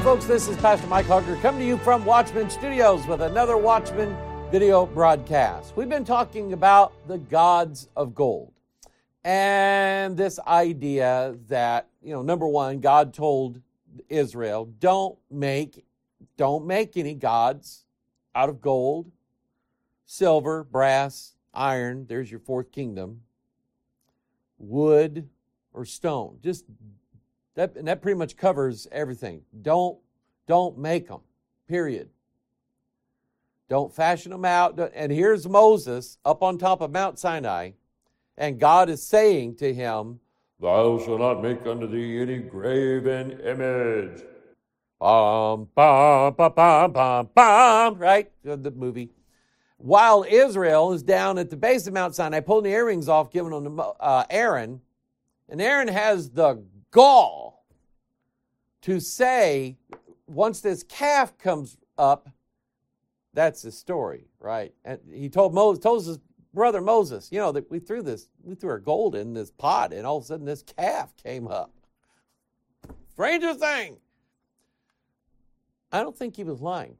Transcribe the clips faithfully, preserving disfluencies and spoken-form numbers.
folks. This is Pastor Mike Hugger coming to you from Watchman Studios with another Watchman video broadcast. We've been talking about the gods of gold and this idea that, you know, number one, God told Israel, don't make, don't make any gods out of gold, silver, brass, iron. There's your fourth kingdom. Wood or stone. Just that, and that pretty much covers everything. Don't, don't make them, period. Don't fashion them out. And here's Moses up on top of Mount Sinai, and God is saying to him, thou shalt not make unto thee any graven image. Bum, bum, bum, bum, bum, bum, right? The movie. While Israel is down at the base of Mount Sinai, pulling the earrings off, giving them to uh, Aaron, and Aaron has the gall to say, once this calf comes up, that's the story, right? And he told Moses, told his brother Moses, you know, that we threw this, we threw our gold in this pot, and all of a sudden this calf came up. Strangest thing. I don't think he was lying.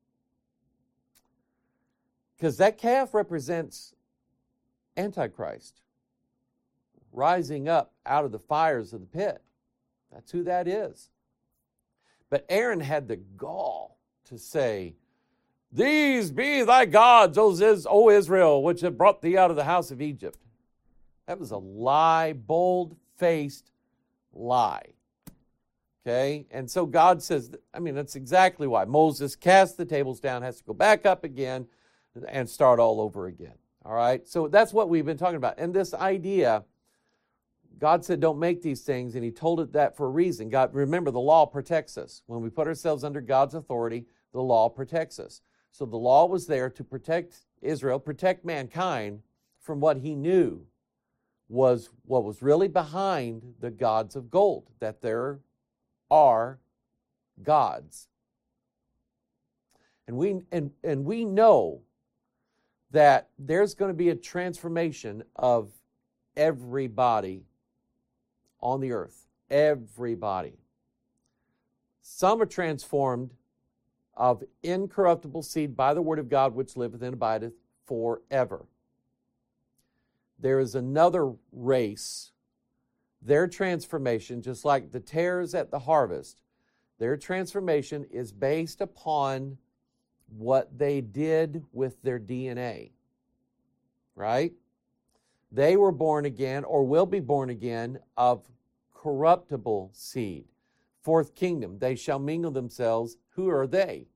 Because that calf represents Antichrist rising up out of the fires of the pit. That's who that is. But Aaron had the gall to say, these be thy gods, O Israel, which have brought thee out of the house of Egypt. That was a lie, bold-faced lie. Okay? And so God says, I mean, that's exactly why. Moses cast the tables down, has to go back up again, and start all over again. All right? So that's what we've been talking about. And this idea, God said don't make these things, and he told it that for a reason. God, remember, the law protects us. When we put ourselves under God's authority, the law protects us. So the law was there to protect Israel, protect mankind from what he knew was what was really behind the gods of gold, that there are gods. And we and, and we know that there's going to be a transformation of everybody on the earth. Everybody. Some are transformed of incorruptible seed by the word of God, which liveth and abideth forever. There is another race. Their transformation, just like the tares at the harvest, their transformation is based upon what they did with their D N A. Right? They were born again, or will be born again, of corruptible seed. Fourth kingdom, they shall mingle themselves. Who are they?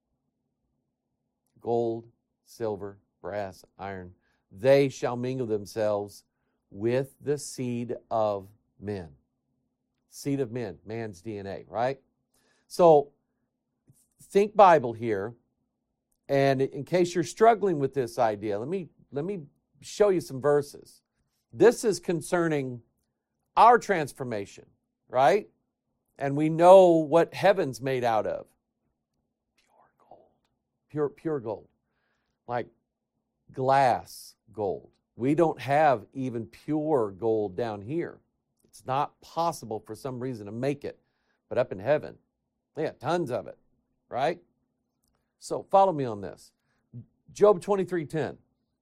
Gold, silver, brass, iron. They shall mingle themselves with the seed of men. Seed of men, man's D N A, right? So, think Bible here. And in case you're struggling with this idea, let me, let me show you some verses. This is concerning our transformation, right? And we know what heaven's made out of. Pure gold. Pure, pure gold. Like glass gold. We don't have even pure gold down here. It's not possible for some reason to make it. But up in heaven, they got tons of it, right? So follow me on this. Job twenty-three ten.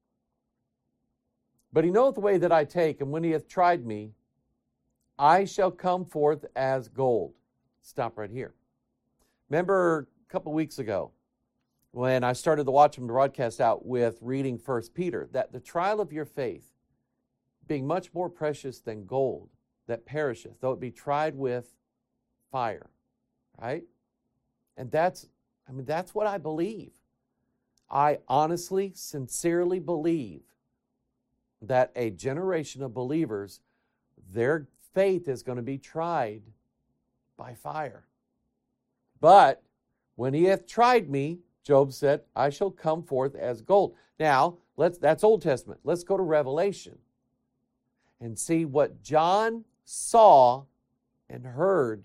But he knoweth the way that I take, and when he hath tried me, I shall come forth as gold. Stop right here. Remember a couple weeks ago when I started the Watchman broadcast out with reading First Peter, that the trial of your faith, being much more precious than gold that perisheth, though it be tried with fire, right? And that's, I mean, that's what I believe. I honestly, sincerely believe that a generation of believers, their faith is going to be tried by fire. But when he hath tried me, Job said, I shall come forth as gold. Now, let's that's Old Testament. Let's go to Revelation and see what John saw and heard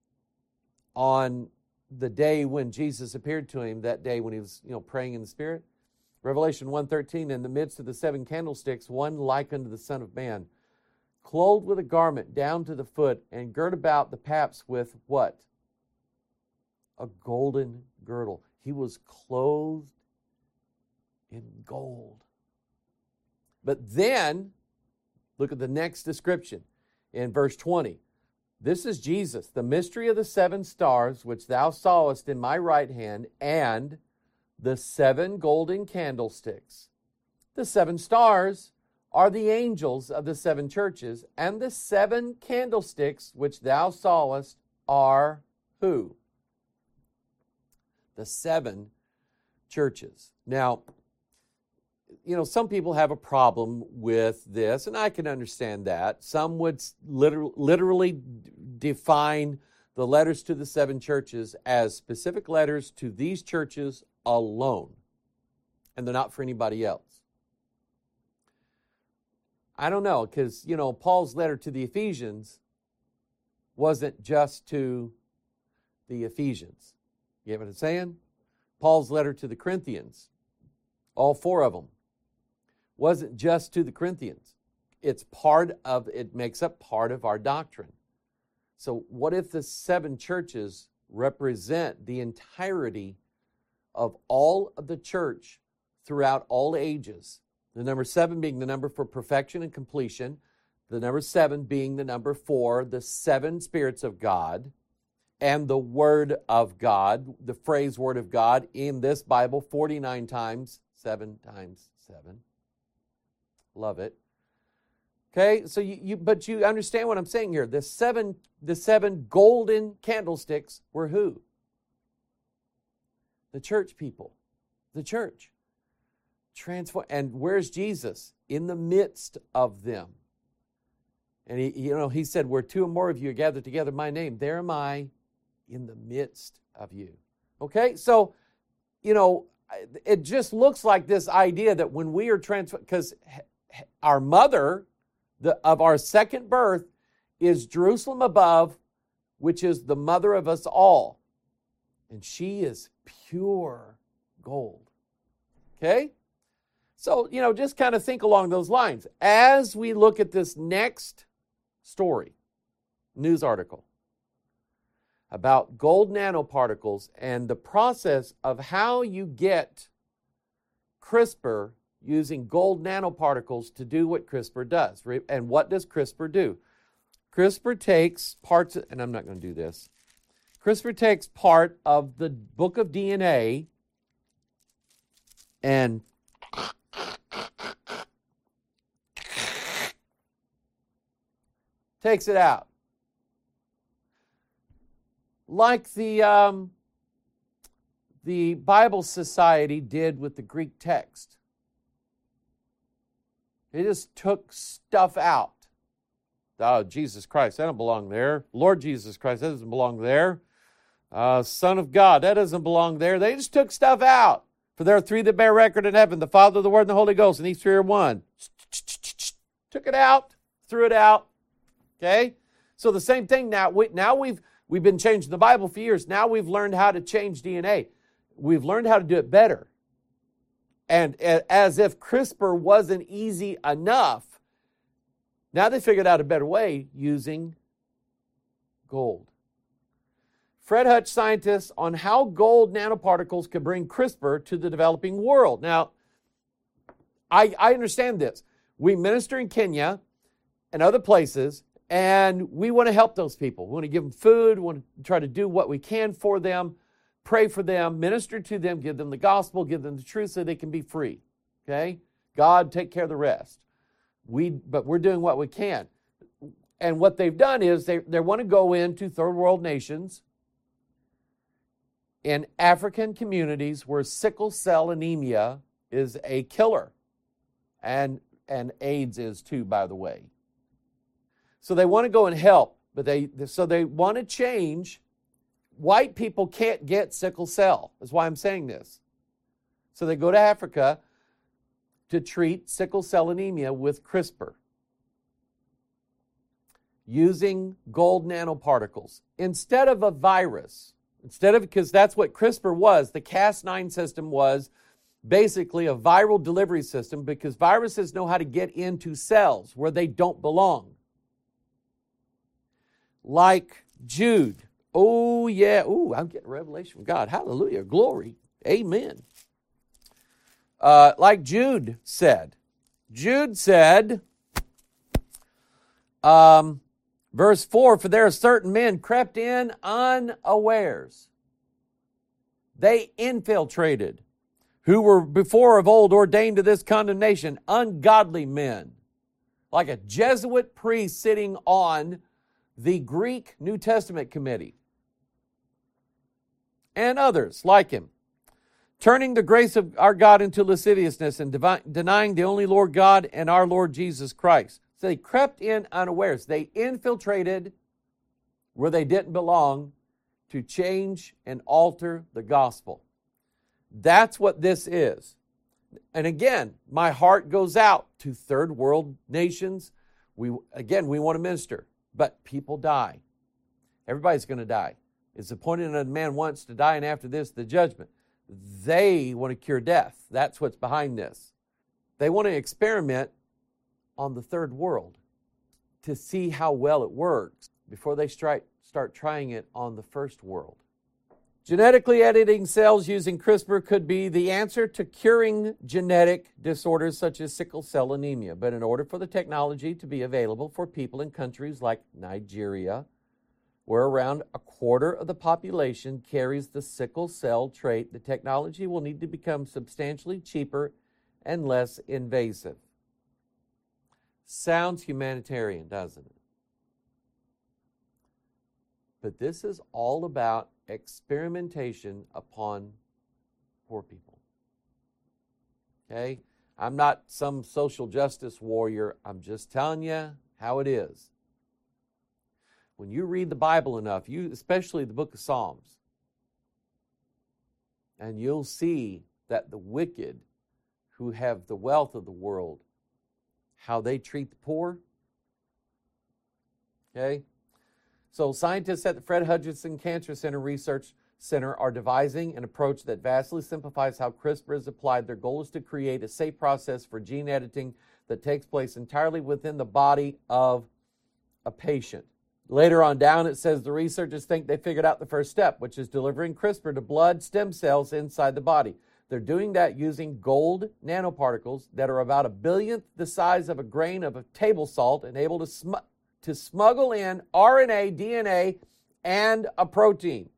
on the day when Jesus appeared to him, that day when he was, you know, praying in the Spirit. Revelation one thirteen, in the midst of the seven candlesticks, one like unto the Son of Man, clothed with a garment down to the foot, and girt about the paps with what? a golden girdle. He was clothed in gold. But then, look at the next description in verse twenty. This is Jesus, the mystery of the seven stars, which thou sawest in my right hand, and the seven golden candlesticks. The seven stars are the angels of the seven churches, and the seven candlesticks which thou sawest are who? The seven churches. Now, you know, some people have a problem with this, and I can understand that. Some would liter- literally define the letters to the seven churches as specific letters to these churches alone, and they're not for anybody else. I don't know, because, you know, Paul's letter to the Ephesians wasn't just to the Ephesians. You get what I'm saying? Paul's letter to the Corinthians, all four of them, wasn't just to the Corinthians. It's part of, it makes up part of our doctrine. So what if the seven churches represent the entirety of all of the church throughout all ages? The number seven being the number for perfection and completion. The number seven being the number for the seven spirits of God. And the Word of God, the phrase Word of God in this Bible forty-nine times, seven times seven. Love it. Okay, so you, you but you understand what I'm saying here. The seven, the seven golden candlesticks were who? The church people. The church. Transform. And where's Jesus? In the midst of them. And he, you know, he said, where two or more of you are gathered together in my name, there am I in the midst of you. Okay, so, you know, it just looks like this idea that when we are transformed, because our mother the, of our second birth is Jerusalem above, which is the mother of us all. And she is pure gold. Okay? So, you know, just kind of think along those lines. As we look at this next story, news article, about gold nanoparticles and the process of how you get CRISPR using gold nanoparticles to do what CRISPR does. And what does CRISPR do? CRISPR takes parts, of, and I'm not going to do this, CRISPR takes part of the book of D N A and takes it out. Like the, um, the Bible Society did with the Greek text. They just took stuff out. Oh, Jesus Christ, that doesn't belong there. Lord Jesus Christ, that doesn't belong there. Uh, Son of God, that doesn't belong there. They just took stuff out. For there are three that bear record in heaven, the Father, the Word, and the Holy Ghost, and these three are one. Took it out, threw it out. Okay? So the same thing now. We, now we've we've been changing the Bible for years. Now we've learned how to change D N A. We've learned how to do it better. And as if CRISPR wasn't easy enough, now they figured out a better way using gold. Fred Hutch, scientists, on how gold nanoparticles could bring CRISPR to the developing world. Now, I, I understand this. We minister in Kenya and other places, and we want to help those people. We want to give them food. We want to try to do what we can for them, pray for them, minister to them, give them the gospel, give them the truth so they can be free. Okay? God, take care of the rest. We, but we're doing what we can. And what they've done is they, they want to go into third world nations, in African communities where sickle cell anemia is a killer. And, and AIDS is too, by the way. So they want to go and help, but they so they want to change. White people can't get sickle cell. That's why I'm saying this. So they go to Africa to treat sickle cell anemia with CRISPR using gold nanoparticles instead of a virus. Instead of, because that's what CRISPR was, the Cas nine system was basically a viral delivery system because viruses know how to get into cells where they don't belong. Like Jude, Oh, yeah. Ooh, I'm getting revelation from God. Hallelujah. Glory. Amen. Uh, like Jude said. Jude said, um, verse four, for there are certain men crept in unawares. They infiltrated, who were before of old ordained to this condemnation, ungodly men, like a Jesuit priest sitting on the Greek New Testament committee, and others like him, turning the grace of our God into lasciviousness and devi- denying the only Lord God and our Lord Jesus Christ. So they crept in unawares. They infiltrated where they didn't belong to change and alter the gospel. That's what this is. And again, my heart goes out to third world nations. We again, we want to minister, but people die. Everybody's going to die. It's appointed unto man once to die, and after this, the judgment. They want to cure death. That's what's behind this. They want to experiment on the third world to see how well it works before they start, start trying it on the first world. Genetically editing cells using CRISPR could be the answer to curing genetic disorders such as sickle cell anemia. But in order for the technology to be available for people in countries like Nigeria, where around a quarter of the population carries the sickle cell trait, the technology will need to become substantially cheaper and less invasive. Sounds humanitarian, doesn't it? But this is all about experimentation upon poor people. Okay? I'm not some social justice warrior. I'm just telling you how it is. When you read the Bible enough, you especially the book of Psalms, and you'll see that the wicked who have the wealth of the world, how they treat the poor. Okay? So scientists at the Fred Hutchinson Cancer Center Research Center are devising an approach that vastly simplifies how CRISPR is applied. Their goal is to create a safe process for gene editing that takes place entirely within the body of a patient. Later on down, it says the researchers think they figured out the first step, which is delivering CRISPR to blood stem cells inside the body. They're doing that using gold nanoparticles that are about a billionth the size of a grain of a table salt and able to, sm- to smuggle in R N A, D N A, and a protein.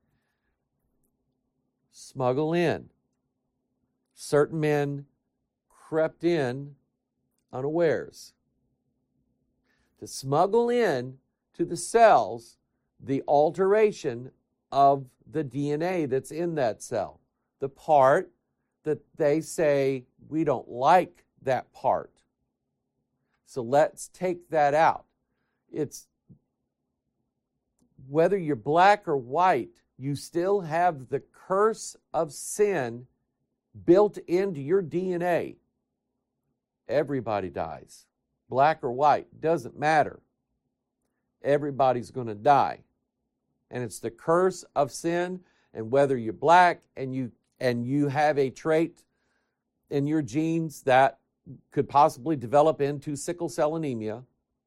Smuggle in. Certain men crept in unawares. To smuggle in to the cells the alteration of the D N A that's in that cell. The part that they say, we don't like that part. So let's take that out. It's whether you're black or white, you still have the curse of sin built into your D N A. Everybody dies. Black or white, doesn't matter. Everybody's going to die. And it's the curse of sin, and whether you're black and you and you have a trait in your genes that could possibly develop into sickle cell anemia,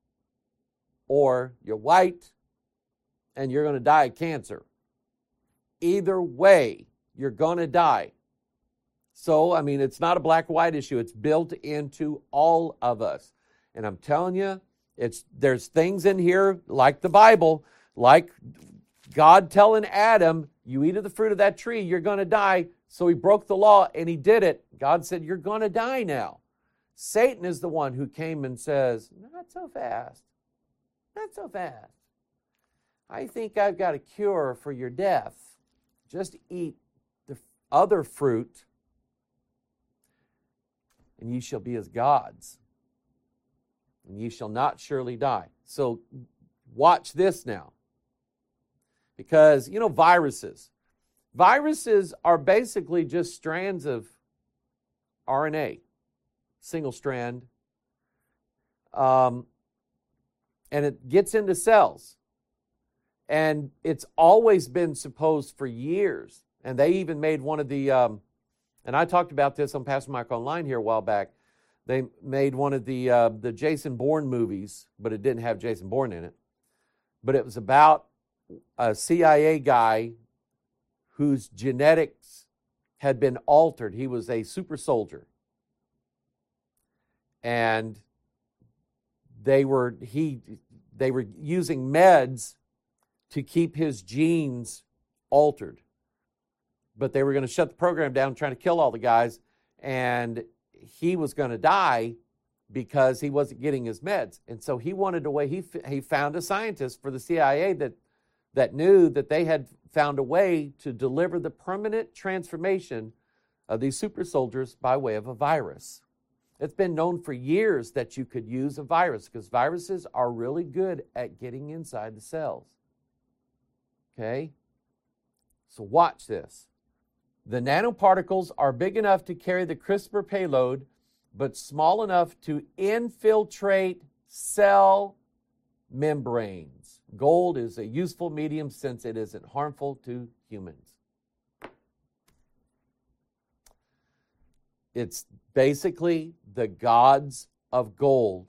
or you're white and you're going to die of cancer. Either way, you're going to die. So, I mean, it's not a black or white issue. It's built into all of us. And I'm telling you, it's there's things in here like the Bible, like God telling Adam, you eat of the fruit of that tree, you're going to die. So he broke the law and he did it. God said, you're going to die now. Satan is the one who came and says, not so fast. Not so fast. I think I've got a cure for your death. Just eat the other fruit and ye shall be as gods. And ye shall not surely die. So watch this now. Because, you know, viruses. Viruses are basically just strands of R N A, single strand. Um, and it gets into cells. And it's always been supposed for years. And they even made one of the, um, and I talked about this on Pastor Mike Online here a while back. They made one of the uh, the Jason Bourne movies, but it didn't have Jason Bourne in it. But it was about a C I A guy whose genetics had been altered. He was a super soldier. And they were he they were using meds to keep his genes altered. But they were going to shut the program down, trying to kill all the guys, and he was going to die because he wasn't getting his meds. And so he wanted a way, he, he found a scientist for the C I A that, that knew that they had found a way to deliver the permanent transformation of these super soldiers by way of a virus. It's been known for years that you could use a virus because viruses are really good at getting inside the cells. Okay? So watch this. The nanoparticles are big enough to carry the CRISPR payload, but small enough to infiltrate cell membranes. Gold is a useful medium since it isn't harmful to humans. It's basically the gods of gold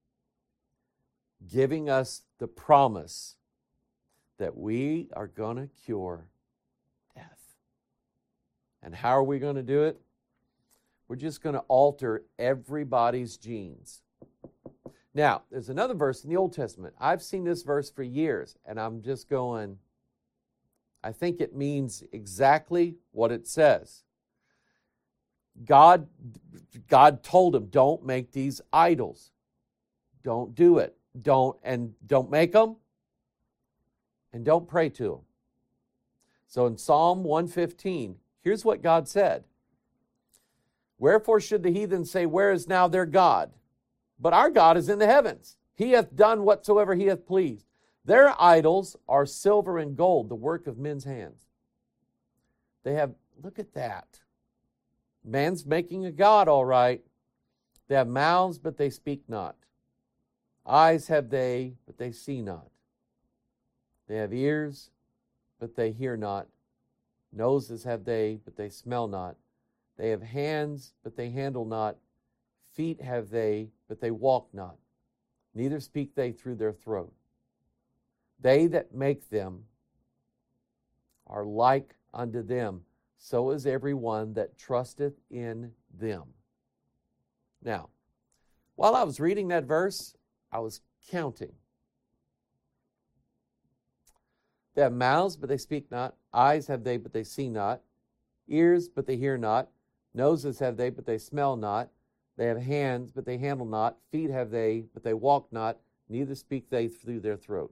giving us the promise that we are going to cure death. And how are we going to do it? We're just going to alter everybody's genes. Now, there's another verse in the Old Testament. I've seen this verse for years, and I'm just going, I think it means exactly what it says. God, God told him, don't make these idols. Don't do it. Don't, and don't make them, and don't pray to them. So in Psalm one fifteen, here's what God said. Wherefore should the heathen say, where is now their God? But our God is in the heavens. He hath done whatsoever he hath pleased. Their idols are silver and gold, the work of men's hands. They have, look at that. Man's making a god, all right. They have mouths, but they speak not. Eyes have they, but they see not. They have ears, but they hear not. Noses have they, but they smell not. They have hands, but they handle not. Feet have they, but they walk not. Neither speak they through their throat. They that make them are like unto them. So is every one that trusteth in them. Now, while I was reading that verse, I was counting. They have mouths, but they speak not. Eyes have they, but they see not. Ears, but they hear not. Noses have they, but they smell not. They have hands, but they handle not. Feet have they, but they walk not. Neither speak they through their throat.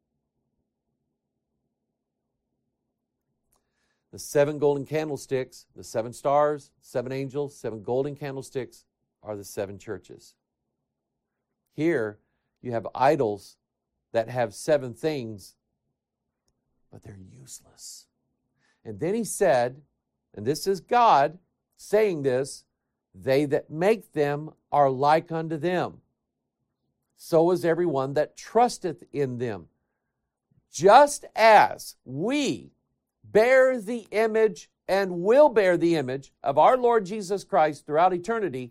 The seven golden candlesticks, the seven stars, seven angels, seven golden candlesticks are the seven churches. Here, you have idols that have seven things, but they're useless. And then he said, and this is God saying this, they that make them are like unto them. So is everyone that trusteth in them. Just as we bear the image and will bear the image of our Lord Jesus Christ throughout eternity,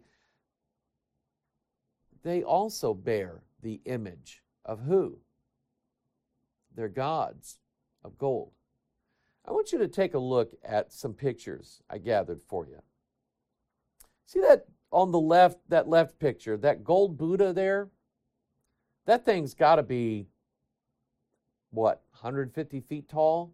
they also bear the image of who? Their gods of gold. I want you to take a look at some pictures I gathered for you. See that on the left, that left picture, that gold Buddha there? That thing's got to be, what, one hundred fifty feet tall?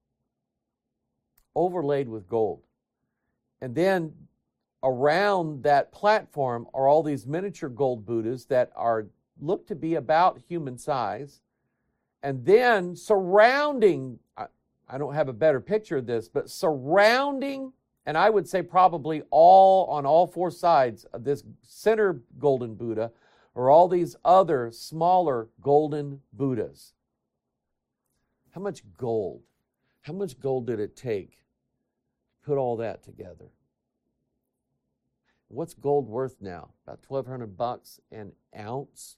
Overlaid with gold. And then around that platform are all these miniature gold Buddhas that are look to be about human size. And then surrounding, I, I don't have a better picture of this, but surrounding, and I would say probably all on all four sides of this center golden Buddha are all these other smaller golden Buddhas. How much gold? How much gold did it take to put all that together? What's gold worth now? About twelve hundred bucks an ounce.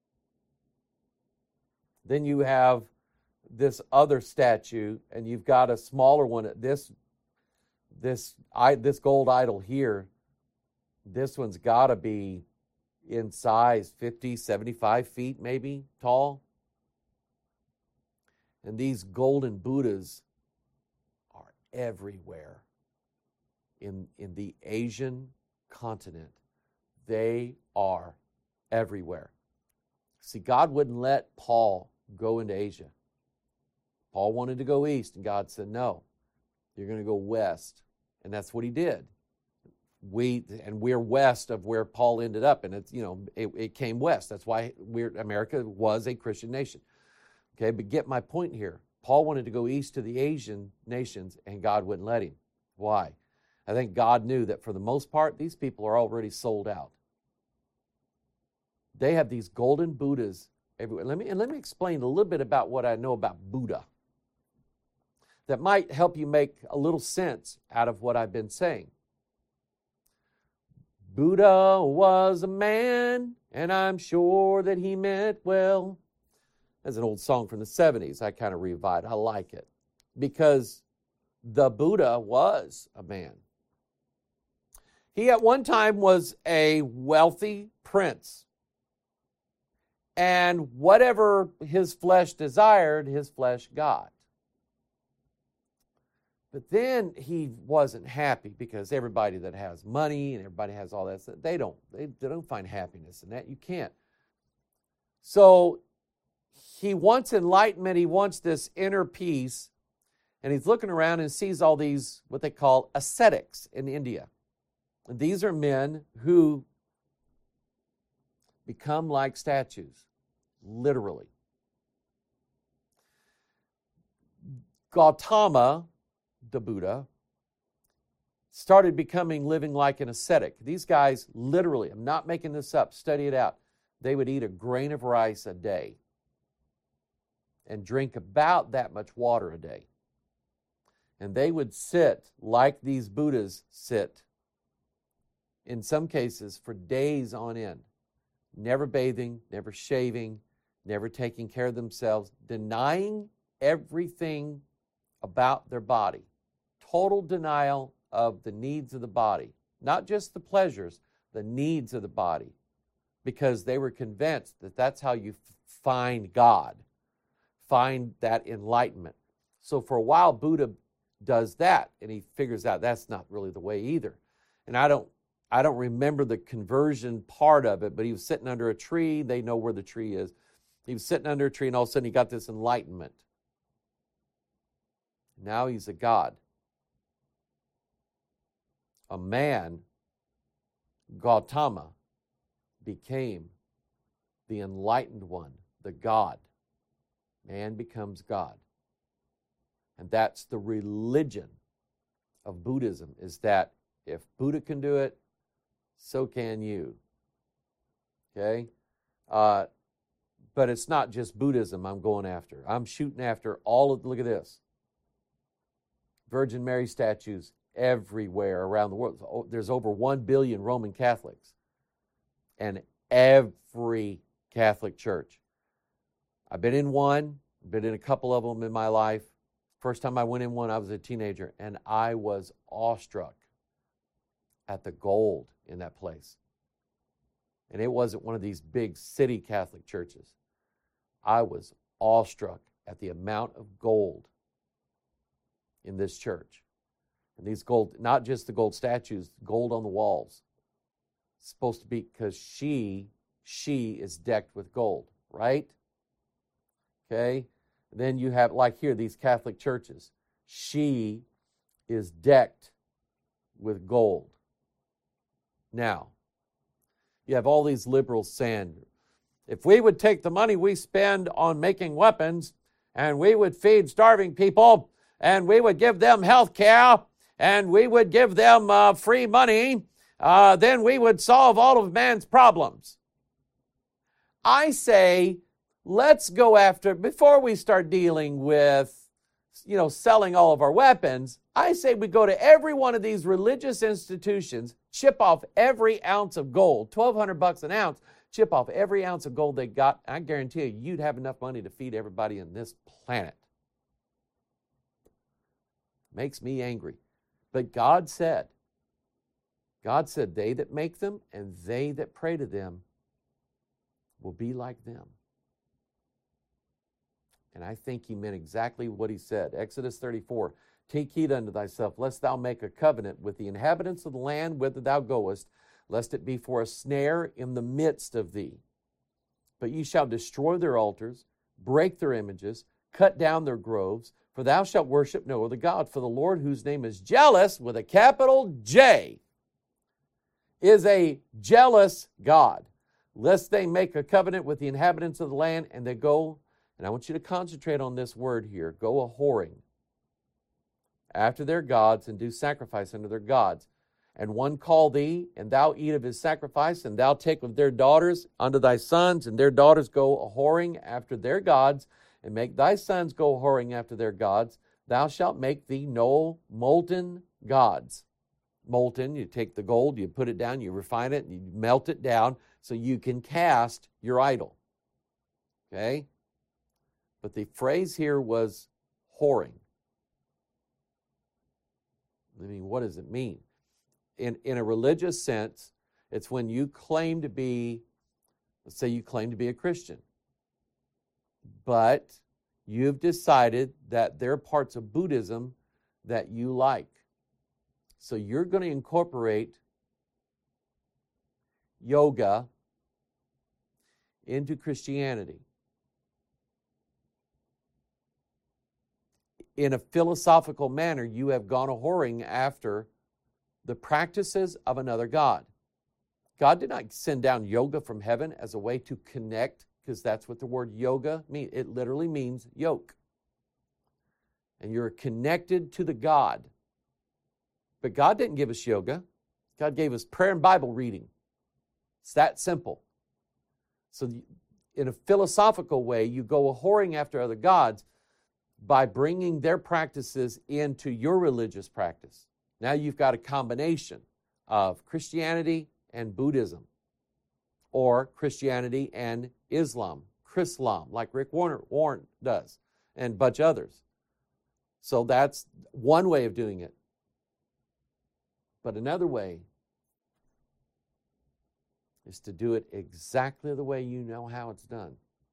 Then you have this other statue, and you've got a smaller one. This, this, I, this gold idol here, this one's got to be in size fifty, seventy-five feet maybe tall. And these golden Buddhas are everywhere in, in the Asian continent. They are everywhere. See, God wouldn't let Paul go into Asia. Paul wanted to go east, and God said, no, you're going to go west. And that's what he did. We and we're west of where Paul ended up, and it's, you know, it, it came west. That's why we're, America was a Christian nation. Okay, but get my point here. Paul wanted to go east to the Asian nations, and God wouldn't let him. Why? I think God knew that for the most part, these people are already sold out. They have these golden Buddhas everywhere. Let me, and let me explain a little bit about what I know about Buddha that might help you make a little sense out of what I've been saying. Buddha was a man, and I'm sure that he meant well. That's an old song from the seventies. I kind of revived. I like it because the Buddha was a man. He at one time was a wealthy prince. And whatever his flesh desired, his flesh got. But then he wasn't happy because everybody that has money and everybody has all that stuff, they don't, they, they don't find happiness in that. You can't. So he wants enlightenment. He wants this inner peace. And he's looking around and sees all these, what they call ascetics in India. And these are men who become like statues, literally. Gautama, the Buddha, started becoming living like an ascetic. These guys literally, I'm not making this up, study it out, they would eat a grain of rice a day and drink about that much water a day. And they would sit like these Buddhas sit, in some cases for days on end, never bathing, never shaving, never taking care of themselves, denying everything about their body. Total denial of the needs of the body, not just the pleasures, the needs of the body, because they were convinced that that's how you find God, find that enlightenment. So for a while, Buddha does that, and he figures out that's not really the way either. And I don't, I don't remember the conversion part of it, but he was sitting under a tree. They know where the tree is. He was sitting under a tree, and all of a sudden he got this enlightenment. Now he's a god. A man, Gautama, became the enlightened one, the God. Man becomes God. And that's the religion of Buddhism, is that if Buddha can do it, so can you. Okay? Uh, but it's not just Buddhism I'm going after. I'm shooting after all of, look at this. Virgin Mary statues everywhere around the world. There's over one billion Roman Catholics. And every Catholic church. I've been in one, been in a couple of them in my life. First time I went in one, I was a teenager, and I was awestruck at the gold in that place. And it wasn't one of these big city Catholic churches. I was awestruck at the amount of gold in this church. And these gold, not just the gold statues, gold on the walls. It's supposed to be because she, she is decked with gold, right? Okay? And then you have, like here, these Catholic churches. She is decked with gold. Now, you have all these liberals saying, if we would take the money we spend on making weapons, and we would feed starving people, and we would give them health care, and we would give them uh, free money, uh, then we would solve all of man's problems. I say, let's go after, before we start dealing with, you know, selling all of our weapons, I say we go to every one of these religious institutions, chip off every ounce of gold, twelve hundred bucks an ounce, chip off every ounce of gold they got. I guarantee you, you'd have enough money to feed everybody on this planet. Makes me angry. But God said, God said, they that make them and they that pray to them will be like them. And I think he meant exactly what he said. Exodus thirty-four, take heed unto thyself, lest thou make a covenant with the inhabitants of the land whither thou goest, lest it be for a snare in the midst of thee. But ye shall destroy their altars, break their images, cut down their groves, for thou shalt worship no other God. For the Lord, whose name is jealous, with a capital J, is a jealous God, lest they make a covenant with the inhabitants of the land, and they go, and I want you to concentrate on this word here, go a-whoring after their gods, and do sacrifice unto their gods. And one call thee, and thou eat of his sacrifice, and thou take of their daughters unto thy sons, and their daughters go a-whoring after their gods, and make thy sons go a-whoring after their gods. Thou shalt make thee no molten gods. Molten, you take the gold, you put it down, you refine it, and you melt it down so you can cast your idol. Okay? But the phrase here was whoring. I mean, what does it mean? In, in a religious sense, it's when you claim to be, let's say you claim to be a Christian, but you've decided that there are parts of Buddhism that you like. So you're going to incorporate yoga into Christianity. In a philosophical manner, you have gone a-whoring after the practices of another god. God did not send down yoga from heaven as a way to connect, because that's what the word yoga means. It literally means yoke. And you're connected to the God. But God didn't give us yoga. God gave us prayer and Bible reading. It's that simple. So in a philosophical way, you go a-whoring after other gods by bringing their practices into your religious practice. Now you've got a combination of Christianity and Buddhism, or Christianity and Islam, Chrislam, like Rick Warner, Warren does, and a bunch of others. So that's one way of doing it. But another way is to do it exactly the way you know how it's done.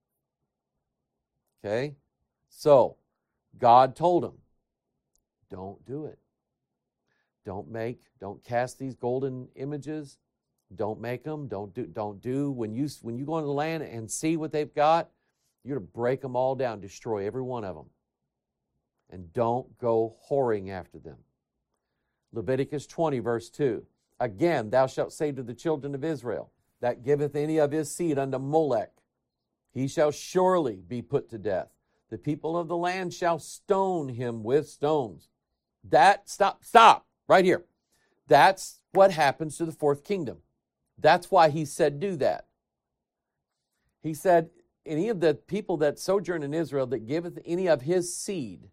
Okay? So, God told him, don't do it. Don't make, don't cast these golden images. Don't make them. Don't do, don't do. When you, when you go into the land and see what they've got, you're to break them all down, destroy every one of them. And don't go whoring after them. Leviticus twenty, verse two. Again, thou shalt say to the children of Israel, that giveth any of his seed unto Molech, he shall surely be put to death. The people of the land shall stone him with stones. That, stop, stop, right here. That's what happens to the fourth kingdom. That's why he said do that. He said, any of the people that sojourn in Israel that giveth any of his seed,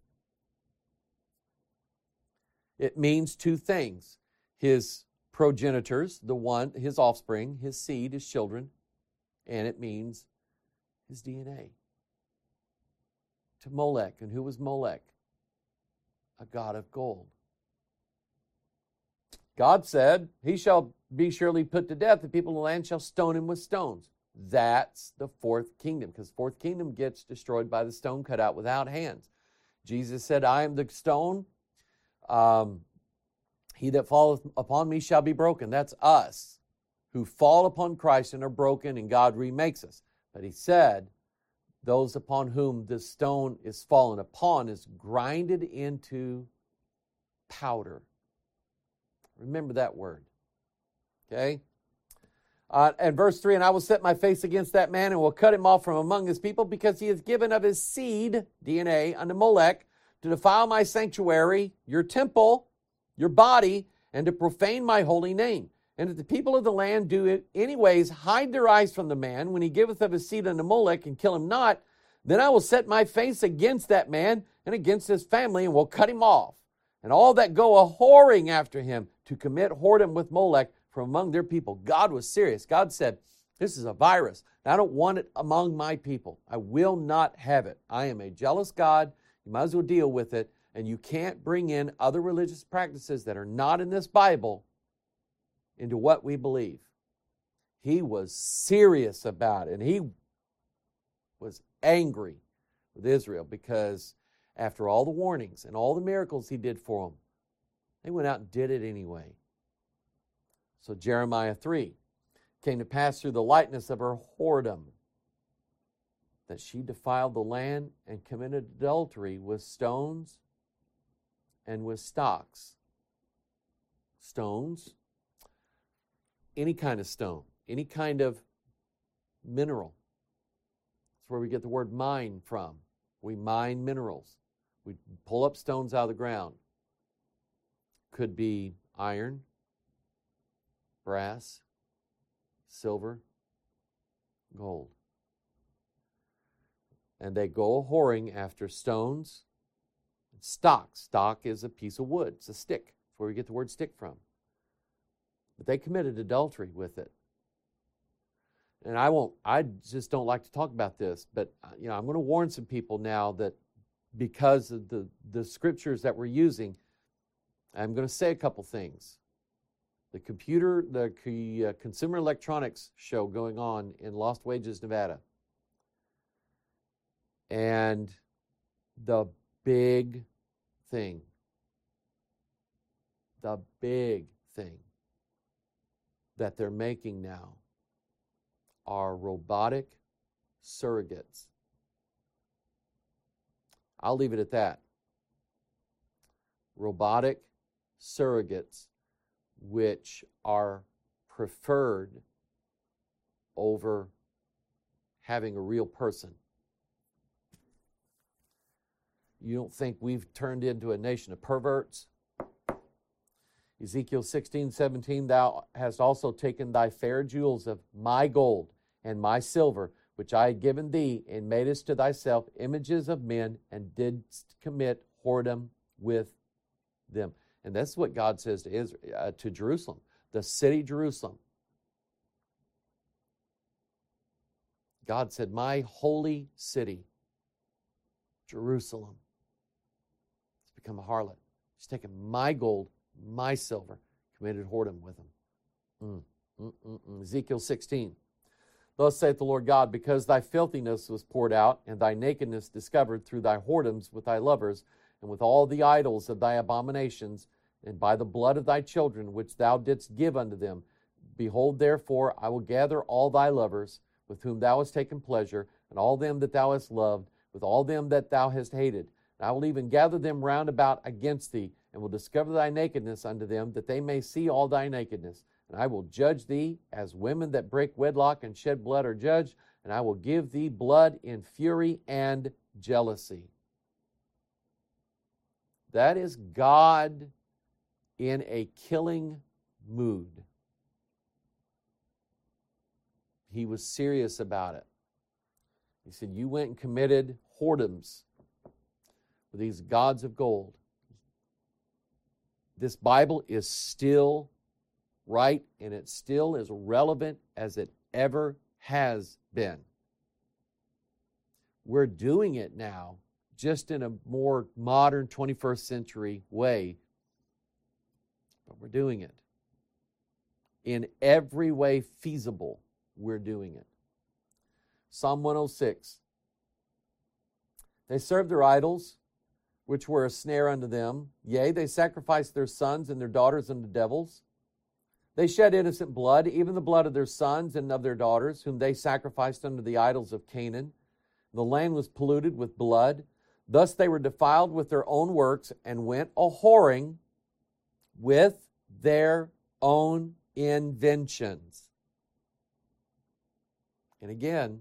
it means two things. His progenitors, the one, his offspring, his seed, his children, and it means his D N A. To Molech. And who was Molech? A god of gold. God said, he shall be surely put to death. The people of the land shall stone him with stones. That's the fourth kingdom, because fourth kingdom gets destroyed by the stone cut out without hands. Jesus said, I am the stone. Um, he that falleth upon me shall be broken. That's us who fall upon Christ and are broken, and God remakes us. But he said, those upon whom the stone is fallen upon is grinded into powder. Remember that word. Okay? Uh, and verse three, and I will set my face against that man and will cut him off from among his people, because he has given of his seed, D N A, unto Molech, to defile my sanctuary, your temple, your body, and to profane my holy name. And if the people of the land do it anyways, hide their eyes from the man when he giveth of his seed unto Molech, and kill him not, then I will set my face against that man and against his family, and will cut him off. And all that go a-whoring after him to commit whoredom with Molech from among their people. God was serious. God said, this is a virus. I don't want it among my people. I will not have it. I am a jealous God. You might as well deal with it. And you can't bring in other religious practices that are not in this Bible into what we believe. He was serious about it, and he was angry with Israel, because after all the warnings and all the miracles he did for them, they went out and did it anyway. So Jeremiah three, came to pass through the lightness of her whoredom, that she defiled the land and committed adultery with stones and with stocks. Stones, any kind of stone, any kind of mineral. That's where we get the word mine from. We mine minerals. We pull up stones out of the ground. Could be iron, brass, silver, gold. And they go a-whoring after stones. Stock. Stock is a piece of wood. It's a stick. That's where we get the word stick from. But they committed adultery with it. And I won't, I just don't like to talk about this, but you know, I'm going to warn some people now that because of the, the scriptures that we're using, I'm going to say a couple things. The computer, the uh, Consumer Electronics show going on in Lost Wages, Nevada. And the big thing, the big thing that they're making now are robotic surrogates. I'll leave it at that. Robotic surrogates, which are preferred over having a real person. You don't think we've turned into a nation of perverts? Ezekiel sixteen, seventeen, thou hast also taken thy fair jewels of my gold and my silver, which I had given thee, and madest to thyself images of men, and didst commit whoredom with them. And that's what God says to Israel, uh, to Jerusalem, the city Jerusalem. God said, my holy city, Jerusalem, has become a harlot. She's taken my gold, my silver, committed whoredom with them. Mm, mm, mm, mm. Ezekiel sixteen. Thus saith the Lord God, because thy filthiness was poured out, and thy nakedness discovered through thy whoredoms with thy lovers, and with all the idols of thy abominations, and by the blood of thy children, which thou didst give unto them. Behold, therefore, I will gather all thy lovers, with whom thou hast taken pleasure, and all them that thou hast loved, with all them that thou hast hated. And I will even gather them round about against thee, and will discover thy nakedness unto them, that they may see all thy nakedness. And I will judge thee as women that break wedlock and shed blood are judged, and I will give thee blood in fury and jealousy. That is God in a killing mood. He was serious about it. He said, you went and committed whoredoms with these gods of gold. This Bible is still right, and it still is relevant as it ever has been. We're doing it now, just in a more modern twenty-first century way, but we're doing it. In every way feasible, we're doing it. Psalm one oh six. They served their idols, which were a snare unto them. Yea, they sacrificed their sons and their daughters unto devils. They shed innocent blood, even the blood of their sons and of their daughters, whom they sacrificed unto the idols of Canaan. The land was polluted with blood. Thus they were defiled with their own works, and went a-whoring with their own inventions. And again,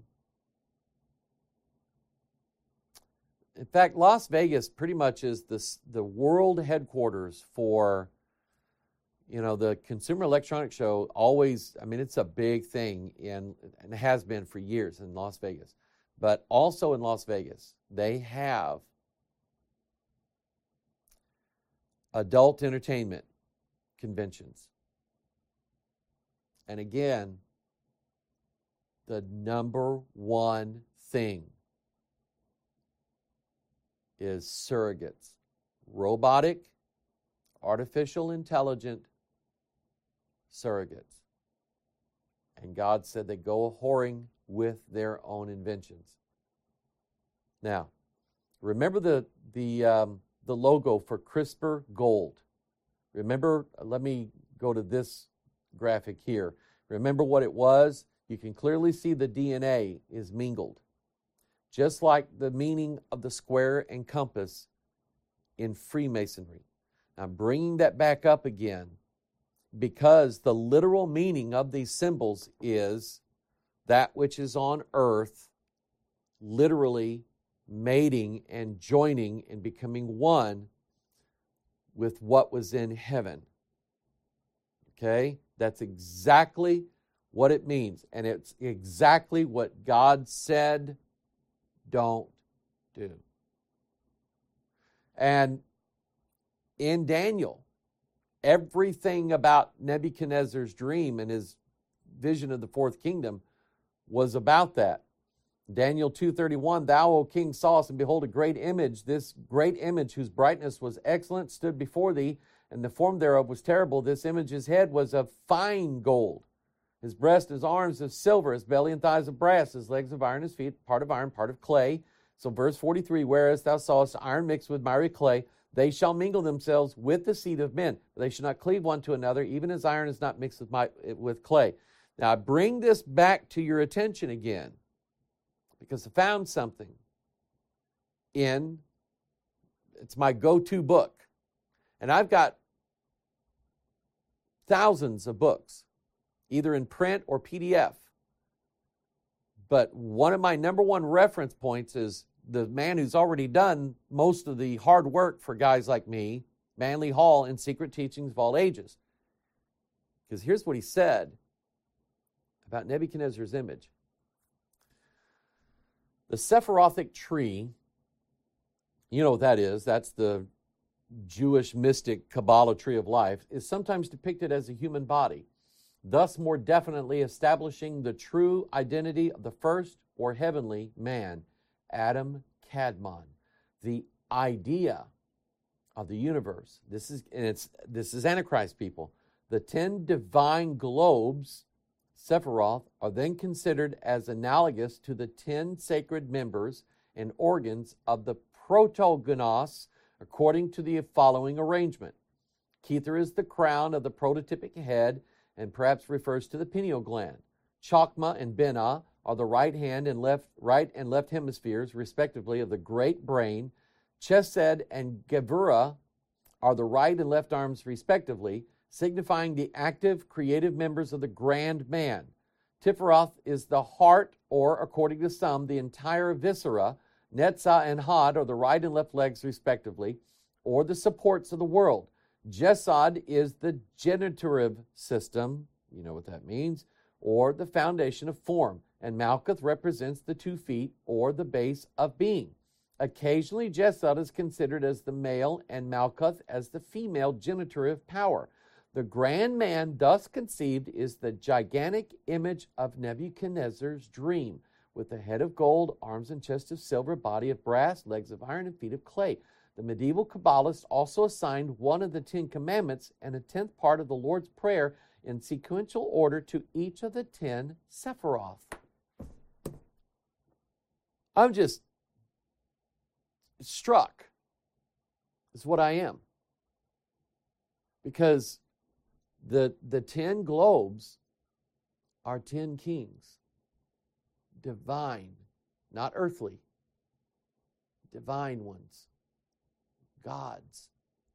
in fact, Las Vegas pretty much is this, the world headquarters for, you know, the Consumer Electronics Show. Always, I mean, it's a big thing in, and it has been for years in Las Vegas. But also in Las Vegas, they have adult entertainment conventions. And again, the number one thing is surrogates. Robotic, artificial intelligent surrogates. And God said they go a-whoring with their own inventions. Now, Remember the, the, um, the logo for CRISPR Gold. Remember, let me go to this graphic here. Remember what it was? You can clearly see the D N A is mingled. Just like the meaning of the square and compass in Freemasonry. I'm bringing that back up again because the literal meaning of these symbols is that which is on earth literally mating and joining and becoming one with what was in heaven. Okay? That's exactly what it means. And it's exactly what God said, don't do. And in Daniel, everything about Nebuchadnezzar's dream and his vision of the fourth kingdom was about that. Daniel two thirty-one, Thou, O king, sawest, and behold, a great image. This great image, whose brightness was excellent, stood before thee, and the form thereof was terrible. This image's head was of fine gold. His breast, his arms of silver, his belly and thighs of brass, his legs of iron, his feet, part of iron, part of clay. So verse forty-three, Whereas thou sawest iron mixed with miry clay, they shall mingle themselves with the seed of men, but they shall not cleave one to another, even as iron is not mixed with, my, with clay. Now I bring this back to your attention again, because I found something in, it's my go-to book. And I've got thousands of books, either in print or P D F. But one of my number one reference points is the man who's already done most of the hard work for guys like me, Manly Hall, in Secret Teachings of All Ages. Because here's what he said about Nebuchadnezzar's image. The Sephirothic tree, you know what that is, that's the Jewish mystic Kabbalah tree of life, is sometimes depicted as a human body, thus more definitely establishing the true identity of the first or heavenly man, Adam Kadmon. The idea of the universe, this is, and it's, this is Antichrist, people. The ten divine globes, Sephiroth, are then considered as analogous to the ten sacred members and organs of the protogonos, according to the following arrangement. Kether is the crown of the prototypic head and perhaps refers to the pineal gland. Chokmah and Binah are the right hand and left right and left hemispheres, respectively, of the great brain. Chesed and Gevurah are the right and left arms, respectively, signifying the active, creative members of the grand man. Tiferoth is the heart, or, according to some, the entire viscera. Netzah and Had are the right and left legs, respectively, or the supports of the world. Jesod is the generative system, you know what that means, or the foundation of form. And Malkuth represents the two feet, or the base of being. Occasionally, Jesod is considered as the male and Malkuth as the female generative power. The grand man thus conceived is the gigantic image of Nebuchadnezzar's dream, with a head of gold, arms and chest of silver, body of brass, legs of iron, and feet of clay. The medieval Kabbalists also assigned one of the Ten Commandments and a tenth part of the Lord's Prayer in sequential order to each of the ten Sephiroth. I'm just struck, is what I am. Because the, the ten globes are ten kings. Divine, not earthly. Divine ones. Gods.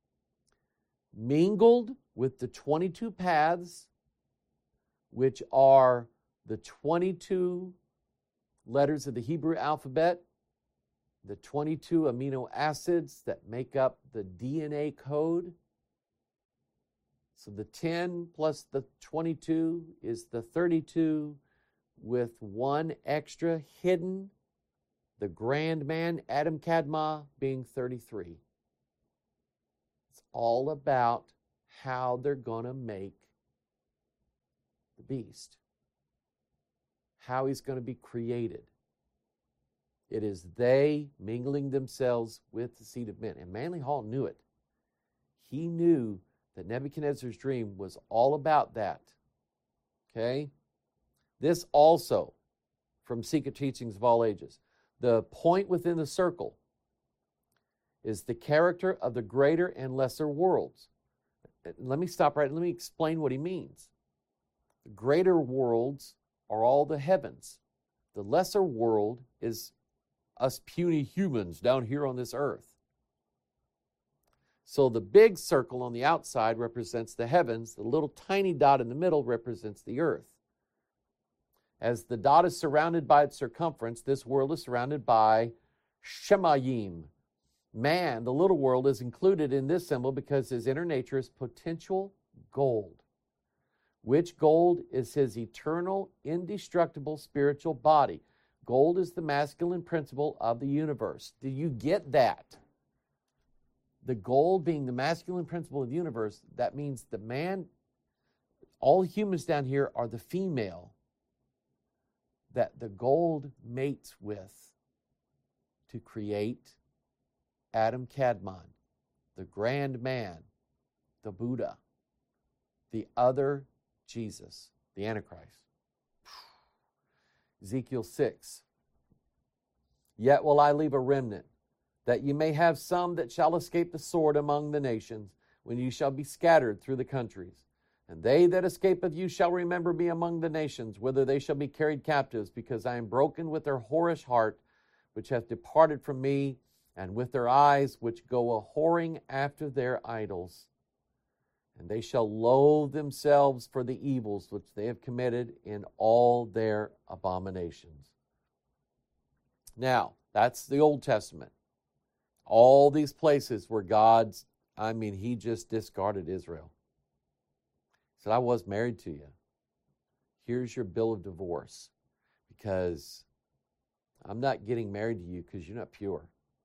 Mingled with the twenty-two paths, which are the twenty-two letters of the Hebrew alphabet, the twenty-two amino acids that make up the D N A code. So the ten plus the twenty-two is the thirty-two, with one extra hidden, the grand man, Adam Kadmon, being thirty-three. It's all about how they're going to make the beast, how he's going to be created. It is they mingling themselves with the seed of men. And Manly Hall knew it. He knew that Nebuchadnezzar's dream was all about that. Okay? This also, from Secret Teachings of All Ages, the point within the circle is the character of the greater and lesser worlds. Let me stop right. Let me explain what he means. The greater worlds are all the heavens. The lesser world is us puny humans down here on this earth. So the big circle on the outside represents the heavens. The little tiny dot in the middle represents the earth. As the dot is surrounded by its circumference, this world is surrounded by Shemayim. Man, the little world, is included in this symbol because his inner nature is potential gold, which gold is his eternal, indestructible spiritual body. Gold is the masculine principle of the universe. Do you get that? The gold being the masculine principle of the universe, that means the man, all humans down here are the female that the gold mates with to create Adam Kadmon, the grand man, the Buddha, the other Jesus, the Antichrist. Ezekiel six. Yet will I leave a remnant, that ye may have some that shall escape the sword among the nations, when ye shall be scattered through the countries. And they that escape of you shall remember me among the nations, whither they shall be carried captives, because I am broken with their whorish heart, which hath departed from me, and with their eyes which go a whoring after their idols. And they shall loathe themselves for the evils which they have committed in all their abominations. Now, that's the Old Testament. All these places where God's, I mean, he just discarded Israel. He said, I was married to you. Here's your bill of divorce, because I'm not getting married to you because you're not pure.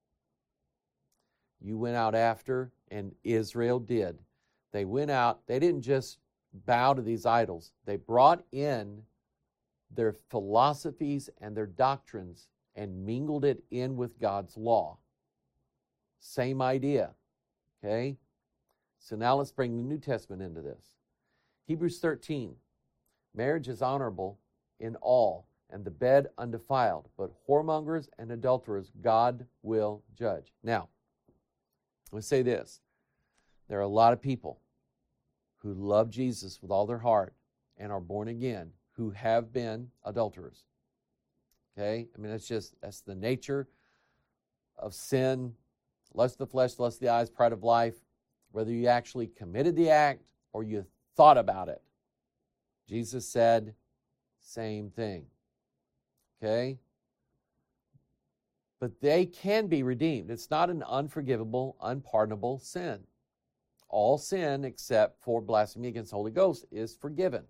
You went out after, and Israel did. They went out, they didn't just bow to these idols. They brought in their philosophies and their doctrines and mingled it in with God's law. Same idea, okay? So now let's bring the New Testament into this. Hebrews thirteen, marriage is honorable in all, and the bed undefiled, but whoremongers and adulterers God will judge. Now, let me say this. There are a lot of people who love Jesus with all their heart and are born again who have been adulterers. Okay? I mean, that's just, that's the nature of sin, lust of the flesh, lust of the eyes, pride of life, whether you actually committed the act or you thought about it. Jesus said, same thing. Okay? But they can be redeemed. It's not an unforgivable, unpardonable sin. All sin except for blasphemy against the Holy Ghost is forgiven.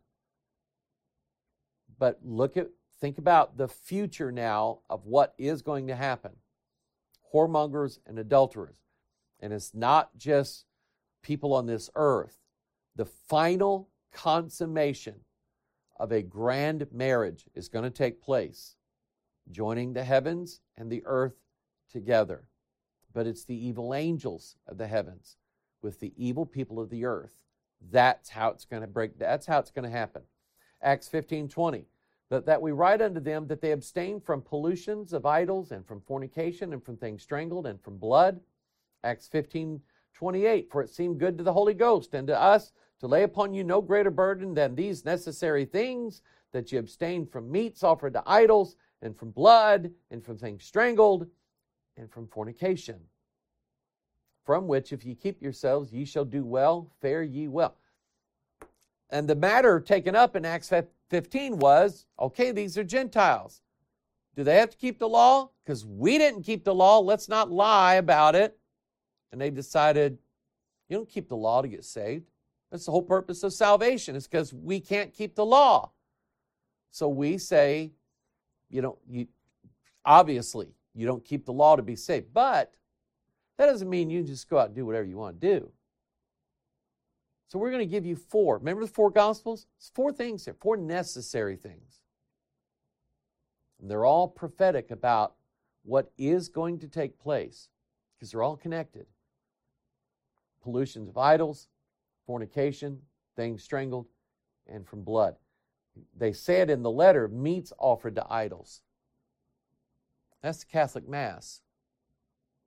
But look at, think about the future now of what is going to happen. Whoremongers and adulterers. And it's not just people on this earth. The final consummation of a grand marriage is going to take place, joining the heavens and the earth together. But it's the evil angels of the heavens with the evil people of the earth. That's how it's going to break. That's how it's going to happen. Acts fifteen twenty. But that we write unto them that they abstain from pollutions of idols and from fornication and from things strangled and from blood. Acts fifteen twenty-eight. For it seemed good to the Holy Ghost and to us to lay upon you no greater burden than these necessary things, that you abstain from meats offered to idols, and from blood, and from things strangled, and from fornication. From which, if ye keep yourselves, ye shall do well, fare ye well. And the matter taken up in Acts fifteen was, okay, these are Gentiles. Do they have to keep the law? Because we didn't keep the law. Let's not lie about it. And they decided, you don't keep the law to get saved. That's the whole purpose of salvation. It's because we can't keep the law. So we say, you know, you obviously you don't keep the law to be saved. But that doesn't mean you just go out and do whatever you want to do. So we're going to give you four. Remember the four Gospels? It's four things here, four necessary things. And they're all prophetic about what is going to take place because they're all connected. Pollutions of idols, fornication, things strangled, and from blood. They said in the letter, meats offered to idols. That's the Catholic Mass.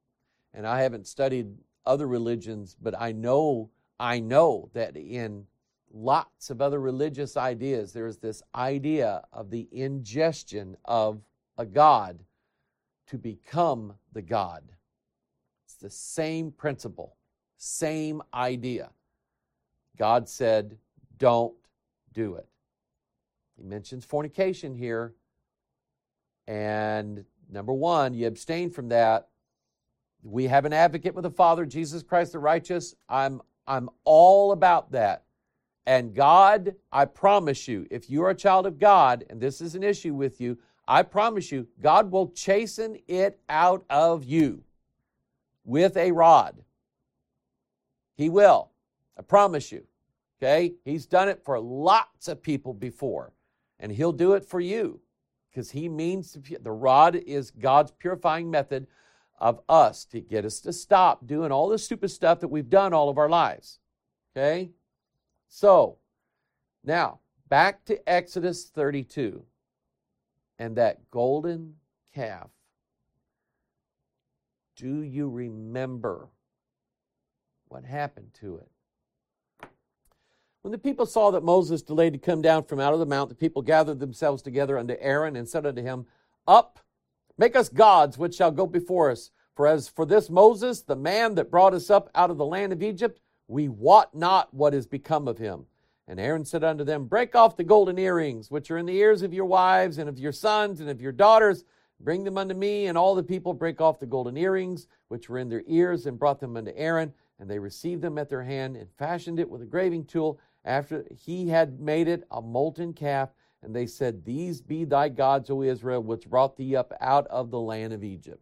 and I haven't studied other religions, but I know, I know that in lots of other religious ideas, there's this idea of the ingestion of a god to become the god. It's the same principle, same idea. God said, don't do it. He mentions fornication here. And number one, you abstain from that. We have an advocate with the Father, Jesus Christ the righteous. I'm, I'm all about that. And God, I promise you, if you are a child of God, and this is an issue with you, I promise you, God will chasten it out of you with a rod. He will. I promise you. Okay? He's done it for lots of people before. And He'll do it for you. Because He means, to, the rod is God's purifying method of us to get us to stop doing all the stupid stuff that we've done all of our lives. Okay? So, now, back to Exodus thirty-two and that golden calf. Do you remember what happened to it? When the people saw that Moses delayed to come down from out of the mount, the people gathered themselves together unto Aaron and said unto him, Up, make us gods which shall go before us. For as for this Moses, the man that brought us up out of the land of Egypt, we wot not what is become of him. And Aaron said unto them, Break off the golden earrings, which are in the ears of your wives and of your sons and of your daughters. Bring them unto me. And all the people brake off the golden earrings, which were in their ears, and brought them unto Aaron. And they received them at their hand, and fashioned it with a graving tool, after he had made it a molten calf. And they said, These be thy gods, O Israel, which brought thee up out of the land of Egypt.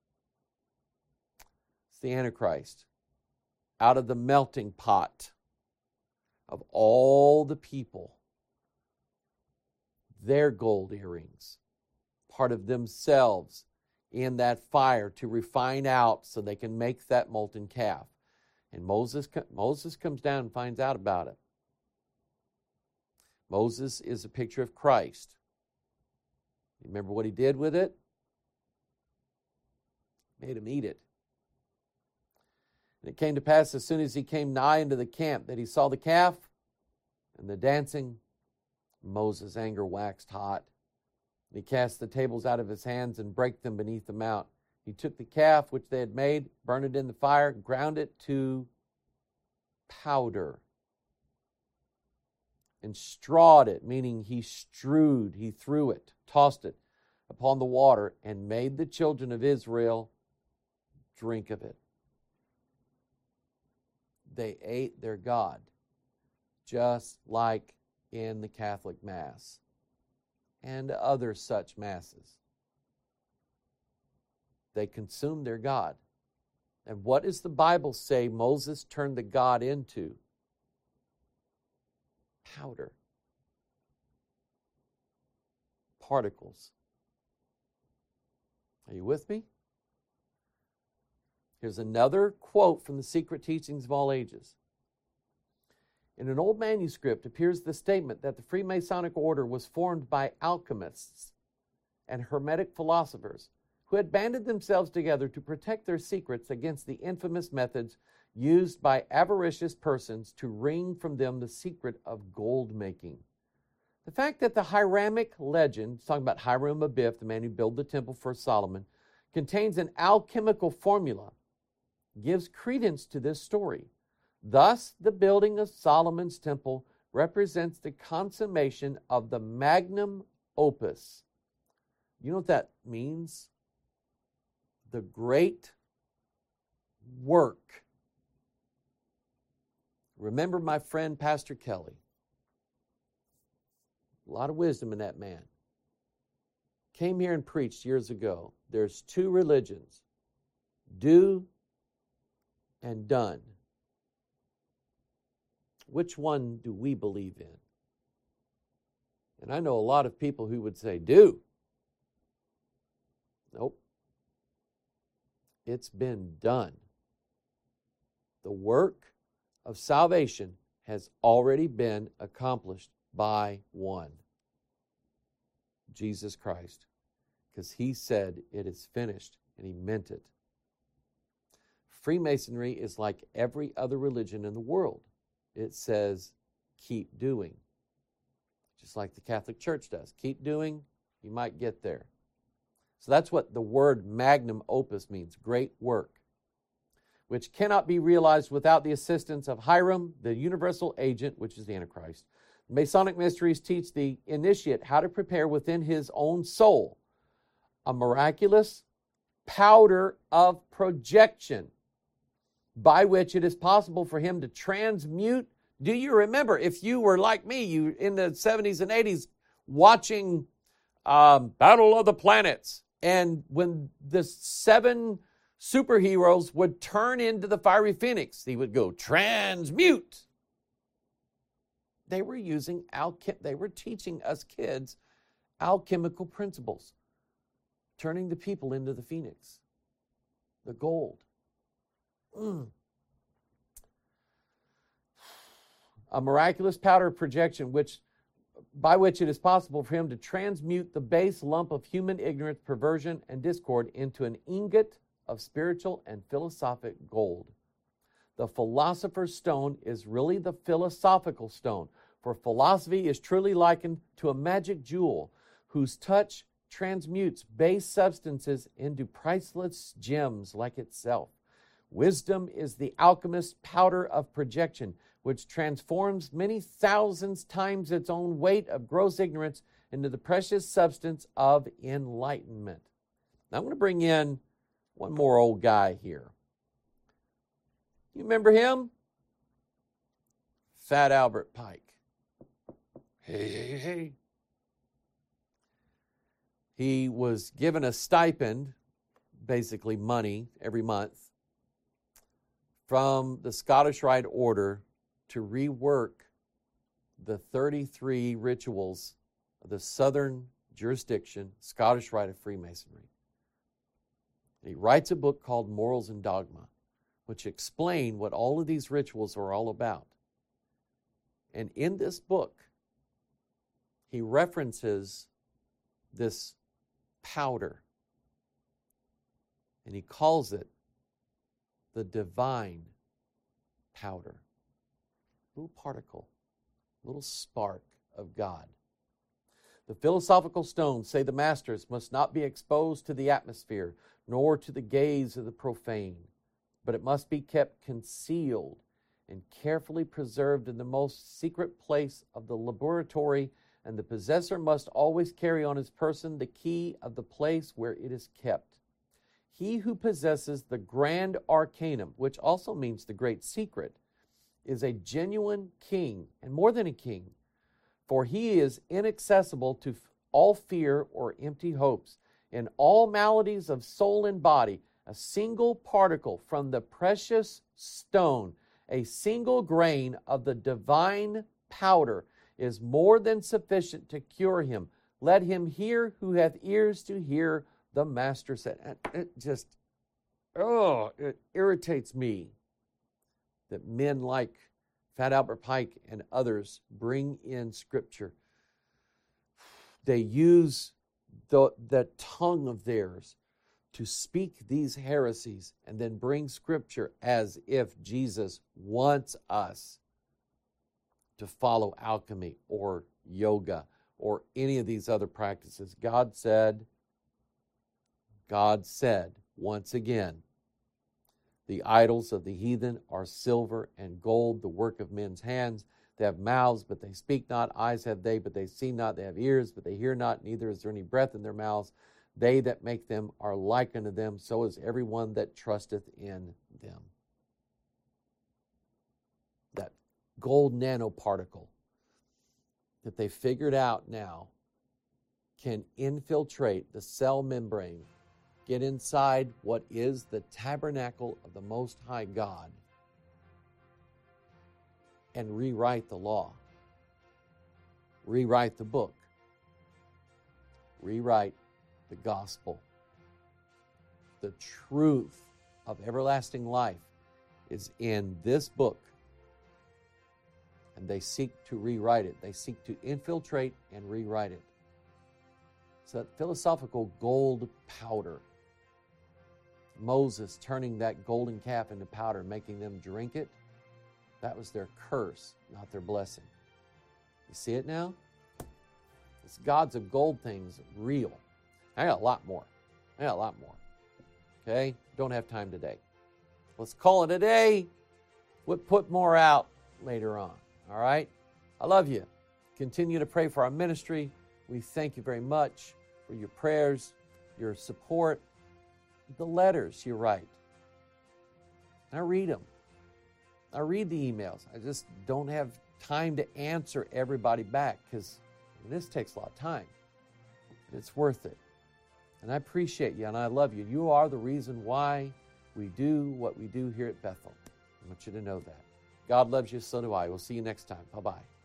It's the Antichrist. Out of the melting pot of all the people, their gold earrings, part of themselves in that fire to refine out so they can make that molten calf. And Moses, Moses comes down and finds out about it. Moses is a picture of Christ. Remember what he did with it? Made him eat it. And it came to pass, as soon as he came nigh into the camp, that he saw the calf and the dancing. Moses' anger waxed hot. And he cast the tables out of his hands and brake them beneath the mount. He took the calf which they had made, burned it in the fire, ground it to powder, and strawed it, meaning he strewed, he threw it, tossed it upon the water, and made the children of Israel drink of it. They ate their God, just like in the Catholic Mass and other such masses. They consumed their God. And what does the Bible say Moses turned the God into? Powder. Particles. Are you with me? Here's another quote from the Secret Teachings of All Ages. In an old manuscript appears the statement that the Freemasonic order was formed by alchemists and Hermetic philosophers who had banded themselves together to protect their secrets against the infamous methods used by avaricious persons to wring from them the secret of gold making. The fact that the Hiramic legend, talking about Hiram Abiff, the man who built the temple for Solomon, contains an alchemical formula, gives credence to this story. Thus, the building of Solomon's temple represents the consummation of the magnum opus. You know what that means? The great work. Remember my friend Pastor Kelly. A lot of wisdom in that man. Came here and preached years ago. There's two religions. Do and done. Which one do we believe in? And I know a lot of people who would say, do. Nope. It's been done. The work of salvation has already been accomplished by one, Jesus Christ, because he said it is finished, and he meant it. Freemasonry is like every other religion in the world. It says, keep doing. Just like the Catholic Church does. Keep doing, you might get there. So that's what the word magnum opus means, great work, which cannot be realized without the assistance of Hiram, the universal agent, which is the Antichrist. Masonic mysteries teach the initiate how to prepare within his own soul a miraculous powder of projection by which it is possible for him to transmute. Do you remember, if you were like me, you in the seventies and eighties, watching um, Battle of the Planets, and when the seven superheroes would turn into the fiery phoenix, he would go, transmute. They were using, alchem- they were teaching us kids alchemical principles, turning the people into the phoenix, the gold. Mm. A miraculous powder of projection which, by which it is possible for him to transmute the base lump of human ignorance, perversion, and discord into an ingot of spiritual and philosophic gold. The philosopher's stone is really the philosophical stone, for philosophy is truly likened to a magic jewel whose touch transmutes base substances into priceless gems like itself. Wisdom is the alchemist's powder of projection, which transforms many thousands times its own weight of gross ignorance into the precious substance of enlightenment. Now I'm going to bring in one more old guy here. You remember him? Fat Albert Pike. Hey, hey, hey. He was given a stipend, basically money, every month from the Scottish Rite Order to rework the thirty-three rituals of the Southern jurisdiction, Scottish Rite of Freemasonry. And he writes a book called Morals and Dogma, which explain what all of these rituals are all about. And in this book, he references this powder, and he calls it the divine powder. Little particle, little spark of God. The philosophical stones, say the masters, must not be exposed to the atmosphere, nor to the gaze of the profane, but it must be kept concealed and carefully preserved in the most secret place of the laboratory, and the possessor must always carry on his person the key of the place where it is kept. He who possesses the grand arcanum, which also means the great secret, is a genuine king, and more than a king, for he is inaccessible to all fear or empty hopes. In all maladies of soul and body, a single particle from the precious stone, a single grain of the divine powder, is more than sufficient to cure him. Let him hear who hath ears to hear, the Master said. And it just, oh, it irritates me that men like Fat Albert Pike and others bring in Scripture. They use the, the tongue of theirs to speak these heresies and then bring Scripture as if Jesus wants us to follow alchemy or yoga or any of these other practices. God said, God said, once again, the idols of the heathen are silver and gold, the work of men's hands. They have mouths, but they speak not. Eyes have they, but they see not. They have ears, but they hear not. Neither is there any breath in their mouths. They that make them are like unto them. So is everyone that trusteth in them. That gold nanoparticle that they figured out now can infiltrate the cell membrane, get inside what is the tabernacle of the Most High God, and rewrite the law, rewrite the book, rewrite the gospel. The truth of everlasting life is in this book, and they seek to rewrite it. They seek to infiltrate and rewrite it. It's that philosophical gold powder. Moses turning that golden calf into powder, making them drink it, that was their curse, not their blessing. You see it now? This gods of gold thing's real. I got a lot more. I got a lot more. Okay? Don't have time today. Let's call it a day. We'll put more out later on. All right? I love you. Continue to pray for our ministry. We thank you very much for your prayers, your support, the letters you write. I read them. I read the emails. I just don't have time to answer everybody back because this takes a lot of time. It's worth it. And I appreciate you and I love you. You are the reason why we do what we do here at Bethel. I want you to know that. God loves you, so do I. We'll see you next time. Bye-bye.